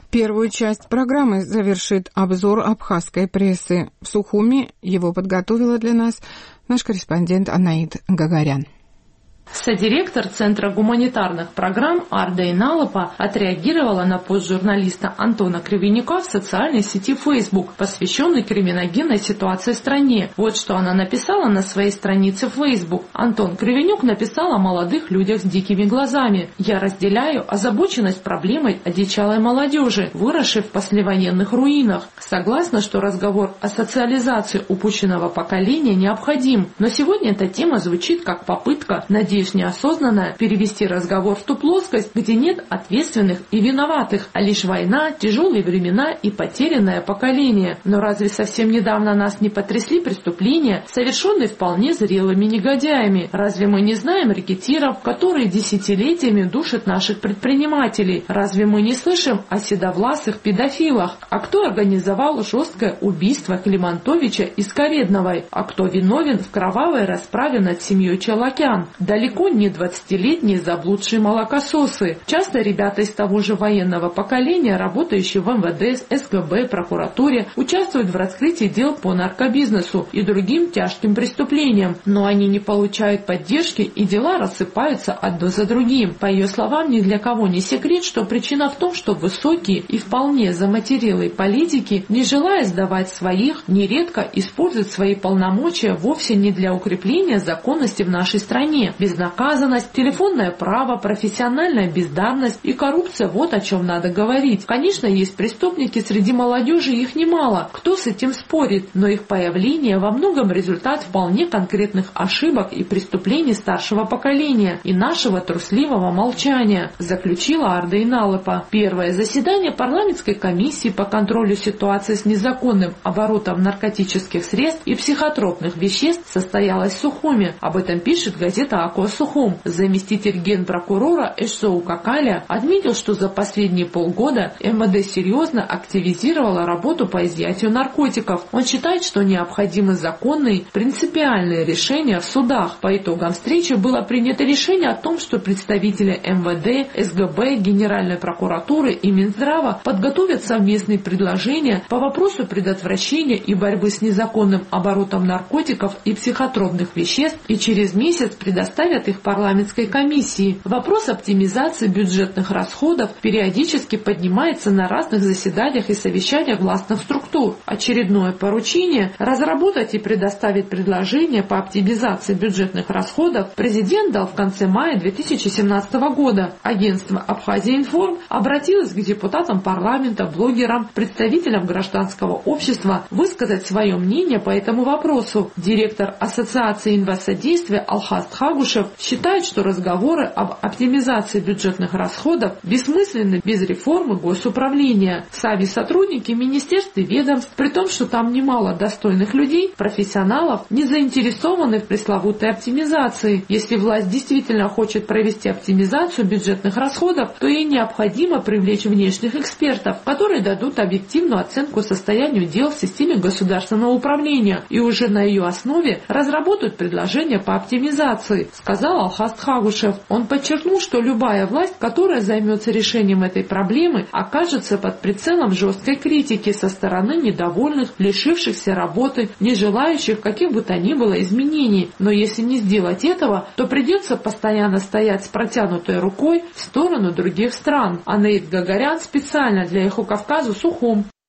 Первую часть программы завершит обзор абхазской прессы. В Сухуми его подготовила для нас наш корреспондент Анаит Гагарян. Содиректор Центра гуманитарных программ Арда Иналапа отреагировала на пост журналиста Антона Кривенюка в социальной сети Facebook, посвященной криминогенной ситуации в стране. Вот что она написала на своей странице в Facebook. Антон Кривенюк написал о молодых людях с дикими глазами. «Я разделяю озабоченность проблемой одичалой молодежи, выросшей в послевоенных руинах. Согласна, что разговор о социализации упущенного поколения необходим, но сегодня эта тема звучит как попытка, надеюсь, неосознанно перевести разговор в ту плоскость, где нет ответственных и виноватых, а лишь война, тяжелые времена и потерянное поколение. Но разве совсем недавно нас не потрясли преступления, совершенные вполне зрелыми негодяями? Разве мы не знаем рэкетиров, которые десятилетиями душат наших предпринимателей? Разве мы не слышим о седовласых педофилах? А кто организовал жесткое убийство Климантовича и Скоредновой? А кто виновен в кровавой расправе над семьей Челакян? Далеко не 20-летние заблудшие молокососы. Часто ребята из того же военного поколения, работающие в МВД, СГБ, прокуратуре, участвуют в раскрытии дел по наркобизнесу и другим тяжким преступлениям. Но они не получают поддержки, и дела рассыпаются одно за другим. По ее словам, ни для кого не секрет, что причина в том, что высокие и вполне заматерелые политики, не желая сдавать своих, нередко используют свои полномочия вовсе не для укрепления законности в нашей стране. Безнаказанность, телефонное право, профессиональная бездарность и коррупция – вот о чем надо говорить. Конечно, есть преступники среди молодежи, их немало. Кто с этим спорит? Но их появление во многом результат вполне конкретных ошибок и преступлений старшего поколения и нашего трусливого молчания, заключила Арда Иналапа. Первое заседание парламентской комиссии по контролю ситуации с незаконным оборотом наркотических средств и психотропных веществ состоялось в Сухуми. Об этом пишет газета Сухум. Заместитель генпрокурора Эшсоу Какаля отметил, что за последние полгода МВД серьезно активизировала работу по изъятию наркотиков. Он считает, что необходимы законные, принципиальные решения в судах. По итогам встречи было принято решение о том, что представители МВД, СГБ, Генеральной прокуратуры и Минздрава подготовят совместные предложения по вопросу предотвращения и борьбы с незаконным оборотом наркотиков и психотропных веществ и через месяц предоставят их парламентской комиссии. Вопрос оптимизации бюджетных расходов периодически поднимается на разных заседаниях и совещаниях властных структур. Очередное поручение – разработать и предоставить предложения по оптимизации бюджетных расходов президент дал в конце мая 2017 года. Агентство «Абхазия-Информ» обратилось к депутатам парламента, блогерам, представителям гражданского общества высказать свое мнение по этому вопросу. Директор Ассоциации инвестсодействия Алхаст Хагушев считает, что разговоры об оптимизации бюджетных расходов бессмысленны без реформы госуправления. Сами сотрудники министерств и ведомств, при том, что там немало достойных людей, профессионалов, не заинтересованы в пресловутой оптимизации. Если власть действительно хочет провести оптимизацию бюджетных расходов, то ей необходимо привлечь внешних экспертов, которые дадут объективную оценку состоянию дел в системе государственного управления и уже на ее основе разработают предложения по оптимизации, сказал Алхаст Хагушев. Он подчеркнул, что любая власть, которая займется решением этой проблемы, окажется под прицелом жесткой критики со стороны недовольных, лишившихся работы, не желающих каких бы то ни было изменений. Но если не сделать этого, то придется постоянно стоять с протянутой рукой в сторону других стран. Анаит Гагарян специально для Эхо Кавказа, Сухум.